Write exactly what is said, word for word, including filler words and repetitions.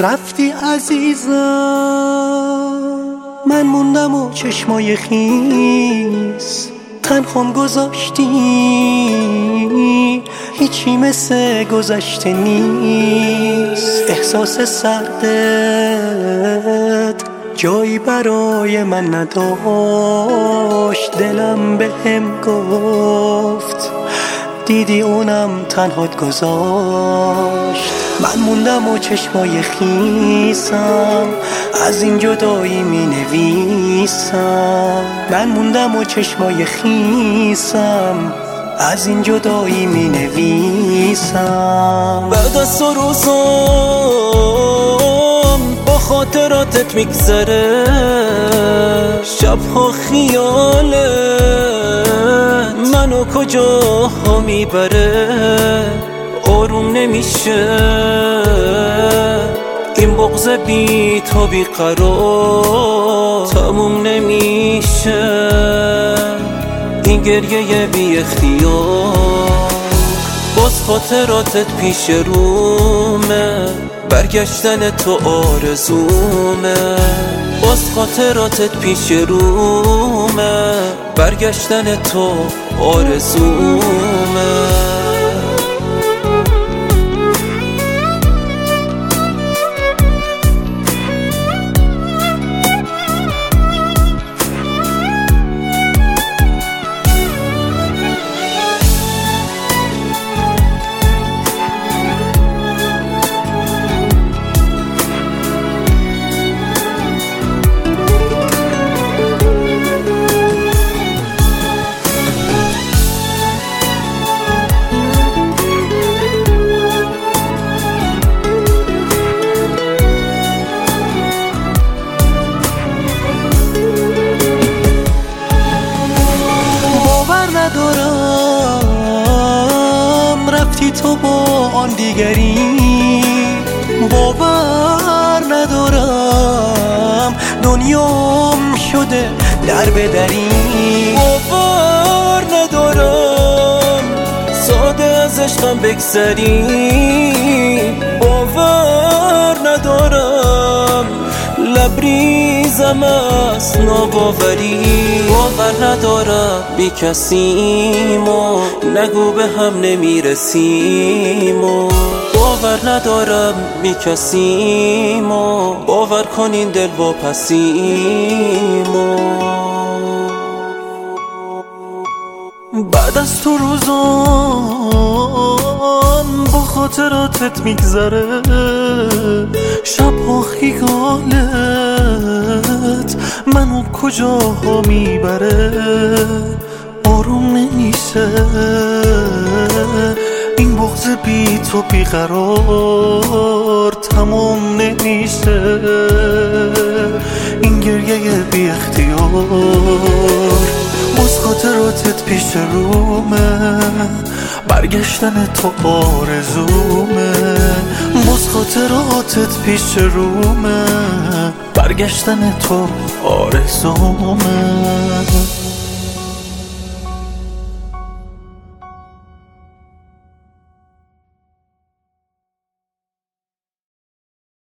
رفتی عزیزم، من موندم و چشمای خیس تنهام گذاشتی، هیچی مثل گذشته نیست. احساس سردت جایی برای من نداشت، دلم بهم گفت دیدی اونم تنهات گذاشت. من موندم و چشمای خیسم از این جدایی می نویسم. من موندم و چشمای خیسم از این جدایی می نویسم. بعد از تو روزم با خاطراتت میگذره، شبها خیالت منو کجا ها میبره. آروم نمیشه این بغض بی تو بی قرار، تموم نمیشه این گریه بی اختیار. باز خاطراتت پیش رومه، برگشتن تو آرزومه. باز خاطراتت پیش رومه، برگشتن تو آرزومه. ندارم رفتی تو با آن دیگری، باور ندارم دنیام شده در بدری. باور ندارم ساده از عشقم بگذری، باور ندارم لبریزم از ناباوری. باور ندارم بی کسیم و نگو به هم نمیرسیم و باور ندارم بی کسیم و باور کن این دل واپسیم و بعد از تو روزان با خاطراتت میگذره، شبها خیالت منو کجاها میبره. آروم نمیشه این بغض بی تو بیقرار، تمام نمیشه این گریه بی اختیار. باز خاطراتت پیش رومه، برگشتن تو آرزومه. باز خاطراتت پیش رومه، برگشتن تو آرزومه.